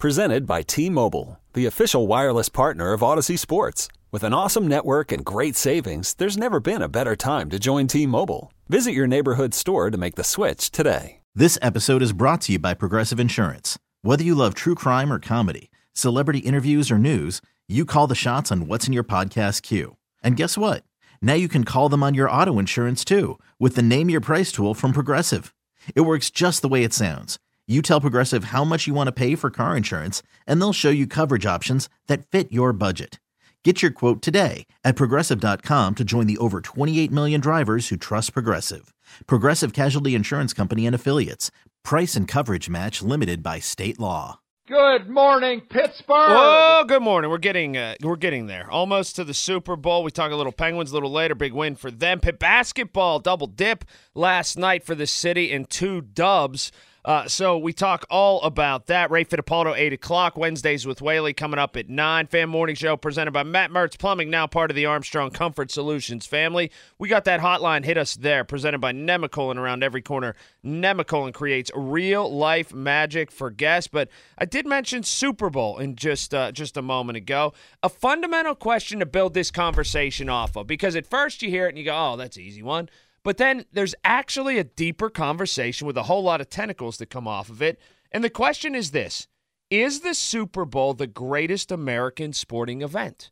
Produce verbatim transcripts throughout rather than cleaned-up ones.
Presented by T-Mobile, the official wireless partner of Odyssey Sports. With an awesome network and great savings, there's never been a better time to join T-Mobile. Visit your neighborhood store to make the switch today. This episode is brought to you by Progressive Insurance. Whether you love true crime or comedy, celebrity interviews or news, you call the shots on what's in your podcast queue. And guess what? Now you can call them on your auto insurance too with the Name Your Price tool from Progressive. It works just the way it sounds. You tell Progressive how much you want to pay for car insurance, and they'll show you coverage options that fit your budget. Get your quote today at Progressive dot com to join the over twenty-eight million drivers who trust Progressive. Progressive Casualty Insurance Company and Affiliates. Price and coverage match limited by state law. Good morning, Pittsburgh. Oh, good morning. We're getting uh, we're getting there. Almost to the Super Bowl. We talk a little Penguins a little later. Big win for them. Pitt basketball double dip last night for the city and two dubs. Uh, so we talk all about that. Ray Fittipaldo, eight o'clock. Wednesdays with Whaley coming up at nine. Fan Morning Show presented by Matt Mertz Plumbing, now part of the Armstrong Comfort Solutions family. We got that hotline. Hit us there. Presented by Nemacolin around every corner. Nemacolin creates real-life magic for guests. But I did mention Super Bowl in just, uh, just a moment ago. A fundamental question to build this conversation off of. Because at first you hear it and you go, oh, that's an easy one. But then there's actually a deeper conversation with a whole lot of tentacles that come off of it. And the question is this: is the Super Bowl the greatest American sporting event?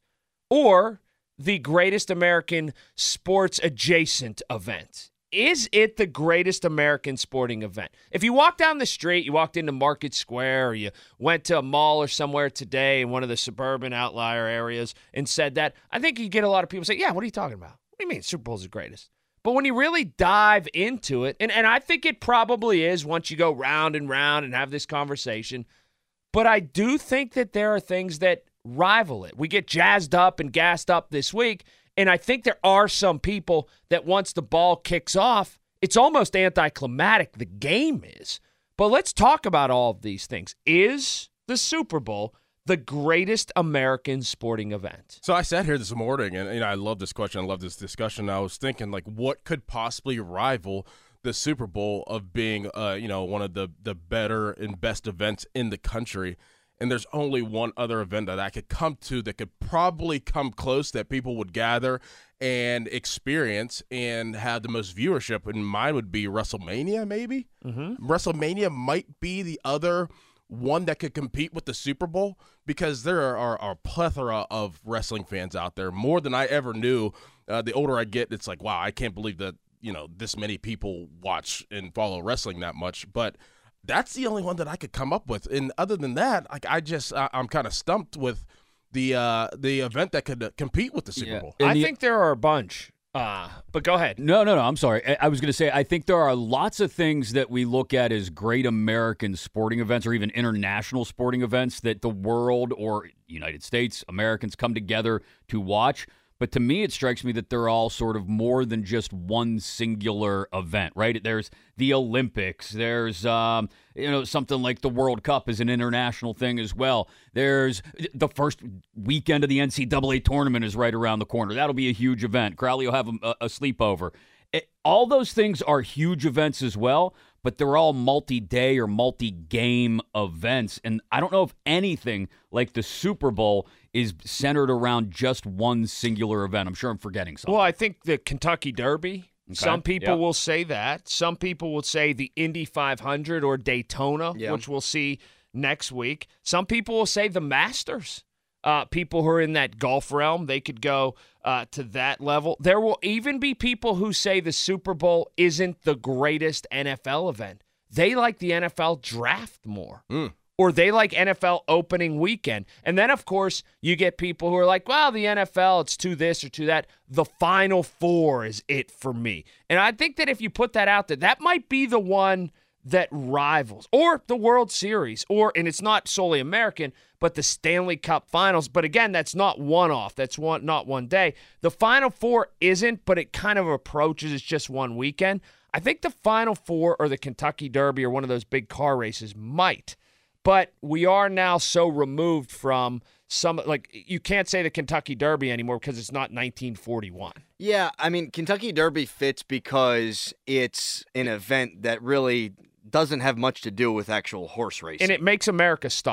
Or the greatest American sports-adjacent event? Is it the greatest American sporting event? If you walk down the street, you walked into Market Square, or you went to a mall or somewhere today in one of the suburban outlier areas and said that, I think you get a lot of people say, yeah, what are you talking about? What do you mean Super Bowl's the greatest? But when you really dive into it, and, and I think it probably is once you go round and round and have this conversation, but I do think that there are things that rival it. We get jazzed up and gassed up this week, and I think there are some people that once the ball kicks off, it's almost anticlimactic, the game is. But let's talk about all of these things. Is the Super Bowl the greatest American sporting event? So I sat here this morning, and you know, I love this question. I love this discussion. I was thinking, like, what could possibly rival the Super Bowl of being, uh, you know, one of the the better and best events in the country? And there's only one other event that I could come to that could probably come close, that people would gather and experience and have the most viewership. And mine would be WrestleMania, maybe. Mm-hmm. WrestleMania might be the other one that could compete with the Super Bowl, because there are, are, are a plethora of wrestling fans out there, more than I ever knew. Uh, the older I get, it's like, wow, I can't believe that, you know, this many people watch and follow wrestling that much. But that's the only one that I could come up with. And other than that, like, I just, I, I'm kind of stumped with the uh, the event that could uh, compete with the Super yeah. Bowl. I the, think there are a bunch. Uh, but go ahead. No, no, no. I'm sorry. I, I was going to say, I think there are lots of things that we look at as great American sporting events, or even international sporting events, that the world or United States, Americans come together to watch. But to me, it strikes me that they're all sort of more than just one singular event, right? There's the Olympics. There's, um, you know, something like the World Cup is an international thing as well. There's the first weekend of the N C double A tournament is right around the corner. That'll be a huge event. Crowley will have a, a sleepover. It, all those things are huge events as well, but they're all multi-day or multi-game events. And I don't know if anything like the Super Bowl is centered around just one singular event. I'm sure I'm forgetting something. Well, I think the Kentucky Derby. Okay. Some people yep. will say that. Some people will say the Indy five hundred or Daytona, yep. which we'll see next week. Some people will say the Masters. Uh, people who are in that golf realm, they could go uh, to that level. There will even be people who say the Super Bowl isn't the greatest N F L event. They like the N F L draft more. Mm. Or they like N F L opening weekend. And then, of course, you get people who are like, well, the N F L, it's to this or to that. The Final Four is it for me. And I think that if you put that out there, that might be the one that rivals. Or the World Series. Or, and it's not solely American, but the Stanley Cup Finals. But again, that's not one-off. That's one, not one day. The Final Four isn't, but it kind of approaches. It's just one weekend. I think the Final Four or the Kentucky Derby or one of those big car races might. But we are now so removed from some, like, you can't say the Kentucky Derby anymore because it's not nineteen forty-one. Yeah, I mean, Kentucky Derby fits because it's an event that really doesn't have much to do with actual horse racing. And it makes America stop.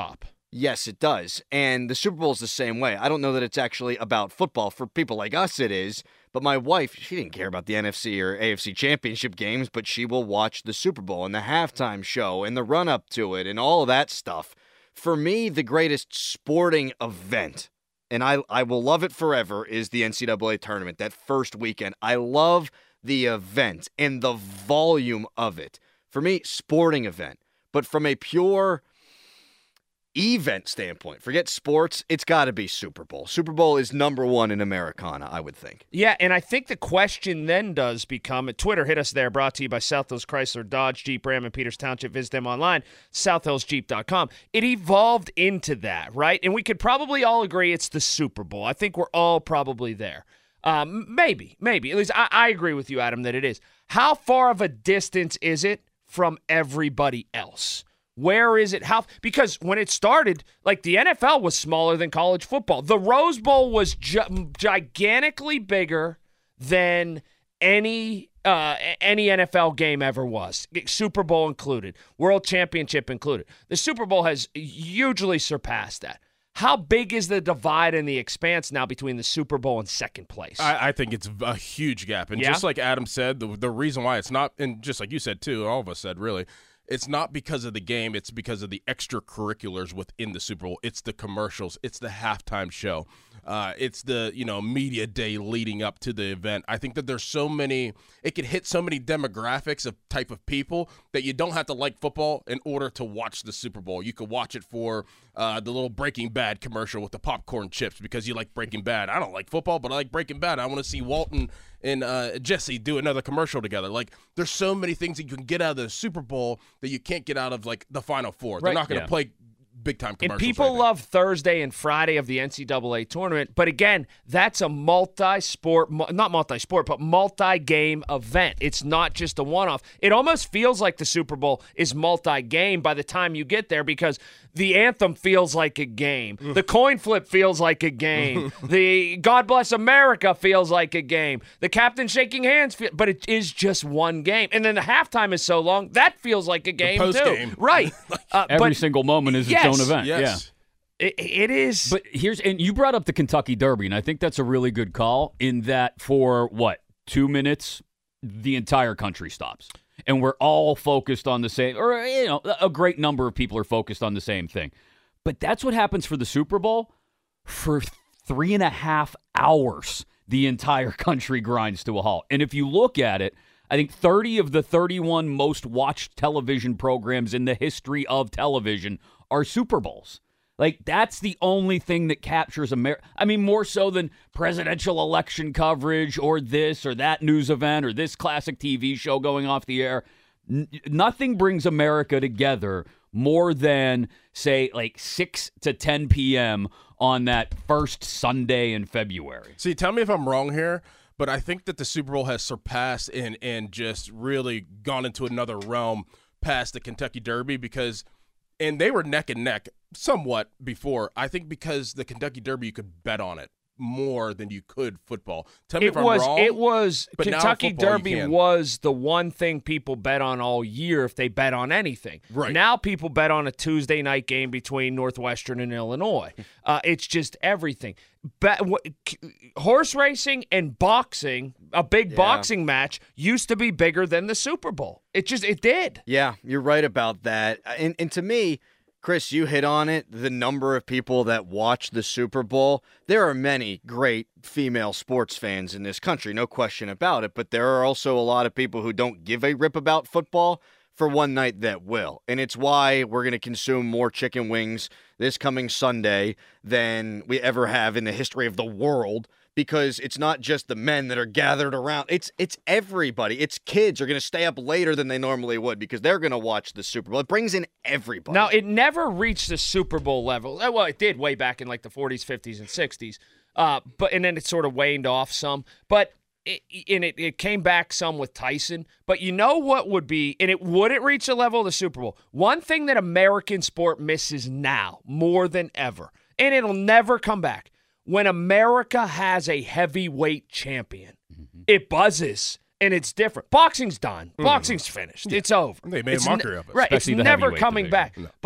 Yes, it does. And the Super Bowl is the same way. I don't know that it's actually about football. For people like us, it is. But my wife, she didn't care about the N F C or A F C championship games, but she will watch the Super Bowl and the halftime show and the run-up to it and all of that stuff. For me, the greatest sporting event, and I, I will love it forever, is the N C double A tournament, that first weekend. I love the event and the volume of it. For me, sporting event. But from a pure event standpoint, forget sports, it's got to be Super Bowl. Super Bowl is number one in Americana, I would think. Yeah, and I think the question then does become, at Twitter, hit us there, brought to you by South Hills Chrysler, Dodge, Jeep, Ram, and Peters Township. Visit them online, south hills jeep dot com. It evolved into that, right? And we could probably all agree it's the Super Bowl. I think we're all probably there. Um, maybe, maybe. At least I, I agree with you, Adam, that it is. How far of a distance is it from everybody else? Where is it? How? Because when it started, like the N F L was smaller than college football. The Rose Bowl was gi- gigantically bigger than any uh, any N F L game ever was. Super Bowl included, World Championship included. The Super Bowl has hugely surpassed that. How big is the divide and the expanse now between the Super Bowl and second place? I, I think it's a huge gap. And yeah? just like Adam said, the, the reason why it's not, and just like you said too, all of us said really, it's not because of the game. It's because of the extracurriculars within the Super Bowl. It's the commercials. It's the halftime show. Uh, it's the, you know, media day leading up to the event. I think that there's so many – it could hit so many demographics of type of people that you don't have to like football in order to watch the Super Bowl. You could watch it for uh, the little Breaking Bad commercial with the popcorn chips because you like Breaking Bad. I don't like football, but I like Breaking Bad. I want to see Walton and uh, Jesse do another commercial together. Like, there's so many things that you can get out of the Super Bowl that you can't get out of, like, the Final Four. Right. They're not going to Yeah. play big-time commercials. And people right love Thursday and Friday of the N C double A tournament. But again, that's a multi-sport, not multi-sport, but multi-game event. It's not just a one-off. It almost feels like the Super Bowl is multi-game by the time you get there because the anthem feels like a game. The coin flip feels like a game. The God Bless America feels like a game. The captain shaking hands, feel, but it is just one game. And then the halftime is so long, that feels like a game post-game. too. Right. Uh, Every but single moment is yes, its own event. Yes. Yeah. it, it is. But here's, and you brought up the Kentucky Derby, and I think that's a really good call in that for what, two minutes, the entire country stops. And we're all focused on the same, or, you know, a great number of people are focused on the same thing. But that's what happens for the Super Bowl. For three and a half hours, the entire country grinds to a halt. And if you look at it, I think thirty of the thirty-one most watched television programs in the history of television are Super Bowls. Like, that's the only thing that captures America. I mean, more so than presidential election coverage or this or that news event or this classic T V show going off the air. N- nothing brings America together more than, say, like six to ten p.m. on that first Sunday in February. See, tell me if I'm wrong here, but I think that the Super Bowl has surpassed and, and just really gone into another realm past the Kentucky Derby because – and they were neck and neck somewhat before. I think because the Kentucky Derby, you could bet on it more than you could football. Tell me It if I'm was, wrong. it was, but now Kentucky football, you Derby can. was the one thing people bet on all year if they bet on anything. Right. Now people bet on a Tuesday night game between Northwestern and Illinois. Uh, it's just everything. Bet, wh- horse racing and boxing, a big Yeah. boxing match, used to be bigger than the Super Bowl. It just, it did. Yeah, you're right about that. And, and to me, Chris, you hit on it, the number of people that watch the Super Bowl. There are many great female sports fans in this country, no question about it, but there are also a lot of people who don't give a rip about football for one night that will. And it's why we're going to consume more chicken wings this coming Sunday than we ever have in the history of the world. Because it's not just the men that are gathered around. It's it's everybody. It's kids are going to stay up later than they normally would because they're going to watch the Super Bowl. It brings in everybody. Now, it never reached the Super Bowl level. Uh, Well, it did way back in like the forties, fifties, and sixties. Uh, but and then it sort of waned off some. But it, and it, it came back some with Tyson. But you know what would be, and it wouldn't reach the level of the Super Bowl. One thing that American sport misses now more than ever, and it'll never come back. When America has a heavyweight champion, mm-hmm. it buzzes, and it's different. Boxing's done. Mm-hmm. Boxing's finished. Yeah. It's over. They made it's a mockery ne- of it. Right. Especially it's the never heavyweight coming division. back. No. But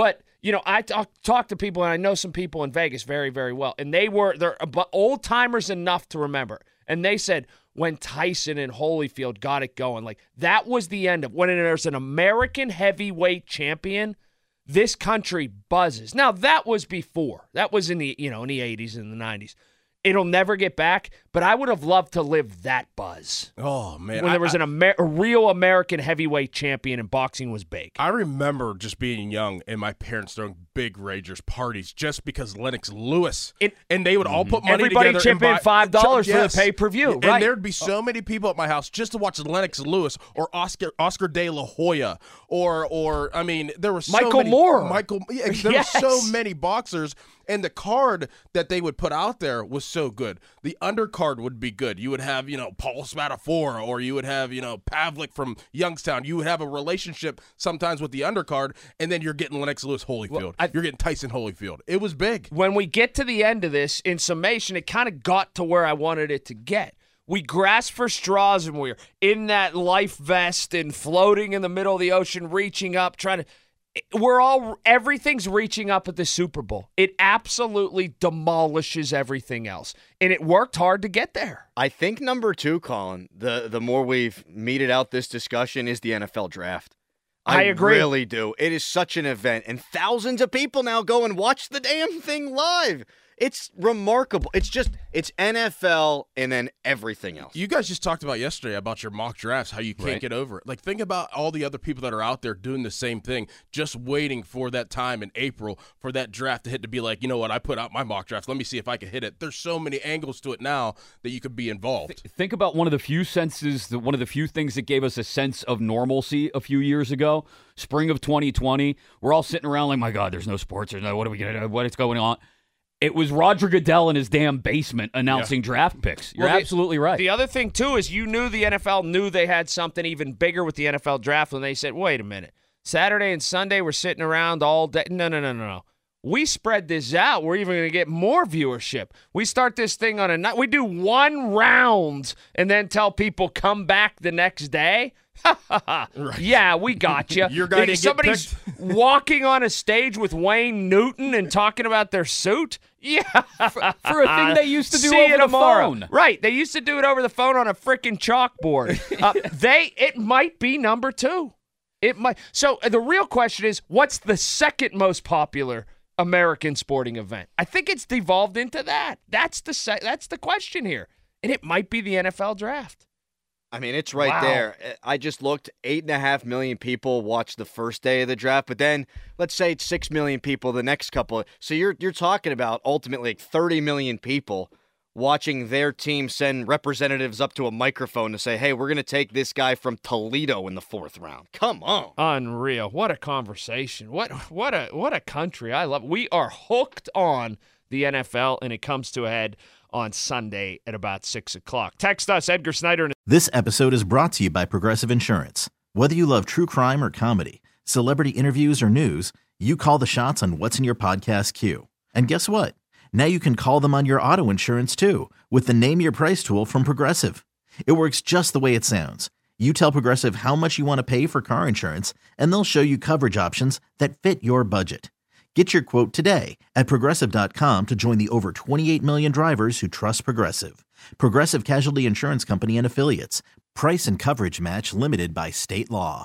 You know, I talk, talk to people, and I know some people in Vegas very, very well, and they were they're old timers enough to remember. And they said when Tyson and Holyfield got it going, like that was the end of when there's an American heavyweight champion. This country buzzes. Now that was before. That was in the you know in the eighties and the nineties. It'll never get back, but I would have loved to live that buzz. Oh, man. When there I, was an Amer- a real American heavyweight champion and boxing was big. I remember just being young and my parents throwing big Ragers parties just because Lennox Lewis. It, and they would all put money everybody together. Everybody chip in five dollars for yes. the pay-per-view. And right. there'd be so many people at my house just to watch Lennox Lewis or Oscar Oscar De La Hoya or, or I mean, there were so Michael many. Moore. Michael yeah, There yes. were so many boxers. And the card that they would put out there was so good. The undercard would be good. You would have, you know, Paul Spadafora, or you would have, you know, Pavlik from Youngstown. You would have a relationship sometimes with the undercard, and then you're getting Lennox Lewis Holyfield. Well, I, you're getting Tyson Holyfield. It was big. When we get to the end of this, in summation, it kind of got to where I wanted it to get. We grasped for straws, and we we're in that life vest and floating in the middle of the ocean, reaching up, trying to... We're all, everything's reaching up at the Super Bowl. It absolutely demolishes everything else. And it worked hard to get there. I think number two, Colin, the, the more we've meted out this discussion, is the N F L draft. I, I agree. really do. It is such an event. And thousands of people now go and watch the damn thing live. It's remarkable. It's just, it's N F L and then everything else. You guys just talked about yesterday about your mock drafts, how you can't right. get over it. Like, think about all the other people that are out there doing the same thing, just waiting for that time in April for that draft to hit to be like, you know what, I put out my mock draft. Let me see if I can hit it. There's so many angles to it now that you could be involved. Th- think about one of the few senses, the, one of the few things that gave us a sense of normalcy a few years ago, spring of twenty twenty. We're all sitting around like, my God, there's no sports. There's no, what are we going to do? What is going on? It was Roger Goodell in his damn basement announcing yeah. draft picks. You're well, the, absolutely right. The other thing, too, is you knew the N F L knew they had something even bigger with the N F L draft when they said, wait a minute, Saturday and Sunday we're sitting around all day. No, no, no, no, no. We spread this out. We're even going to get more viewership. We start this thing on a night. We do one round and then tell people come back the next day. Right. Yeah, we got you. Your guy didn't Somebody's get picked. walking on a stage with Wayne Newton and talking about their suit. Yeah, for, for a thing they used to do See over the tomorrow. phone. Right, they used to do it over the phone on a freaking chalkboard. Uh, they, it might be number two. It might. So uh, the real question is, what's the second most popular American sporting event? I think it's devolved into that. That's the se- that's the question here, and it might be the N F L draft. I mean, it's right wow. there. I just looked, eight and a half million people watched the first day of the draft, but then let's say it's six million people the next couple. So you're you're talking about ultimately like thirty million people watching their team send representatives up to a microphone to say, hey, we're going to take this guy from Toledo in the fourth round. Come on. Unreal. What a conversation. What what a what a country. I love it. We are hooked on the N F L, and it comes to a head on Sunday at about six o'clock. Text us, Edgar Snyder. This episode is brought to you by Progressive Insurance. Whether you love true crime or comedy, celebrity interviews or news, you call the shots on what's in your podcast queue. And guess what? Now you can call them on your auto insurance too with the Name Your Price tool from Progressive. It works just the way it sounds. You tell Progressive how much you want to pay for car insurance, and they'll show you coverage options that fit your budget. Get your quote today at Progressive dot com to join the over twenty-eight million drivers who trust Progressive. Progressive Casualty Insurance Company and Affiliates. Price and coverage match limited by state law.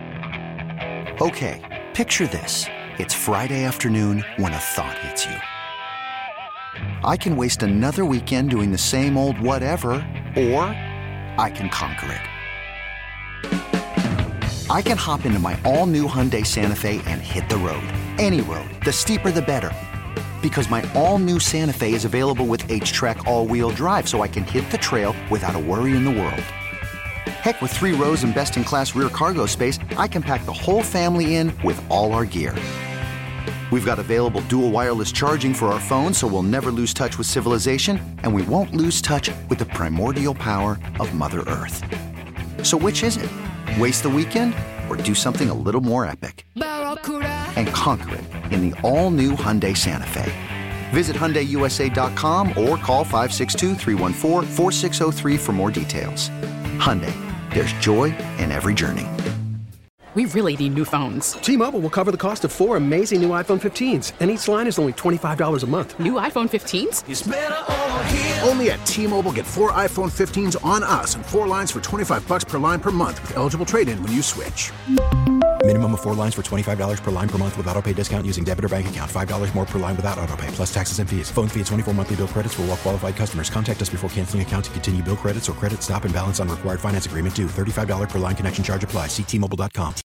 Okay, picture this. It's Friday afternoon when a thought hits you. I can waste another weekend doing the same old whatever, or I can conquer it. I can hop into my all-new Hyundai Santa Fe and hit the road. Any road. The steeper, the better. Because my all-new Santa Fe is available with H-Track all-wheel drive, so I can hit the trail without a worry in the world. Heck, with three rows and best-in-class rear cargo space, I can pack the whole family in with all our gear. We've got available dual wireless charging for our phones, so we'll never lose touch with civilization, and we won't lose touch with the primordial power of Mother Earth. So which is it? Waste the weekend or do something a little more epic? And conquer it in the all-new Hyundai Santa Fe. Visit Hyundai U S A dot com or call five six two, three one four, four six zero three for more details. Hyundai, there's joy in every journey. We really need new phones. T-Mobile will cover the cost of four amazing new iPhone fifteens, and each line is only twenty-five dollars a month. New iPhone fifteens? It's better over here. Only at T-Mobile, get four iPhone fifteens on us and four lines for twenty-five dollars per line per month with eligible trade-in when you switch. Minimum of four lines for twenty-five dollars per line per month with autopay discount using debit or bank account. five dollars more per line without autopay, plus taxes and fees. Phone fee at twenty-four monthly bill credits for well-qualified customers. Contact us before canceling account to continue bill credits or credit stop and balance on required finance agreement due. thirty-five dollars per line connection charge applies. See T Mobile dot com.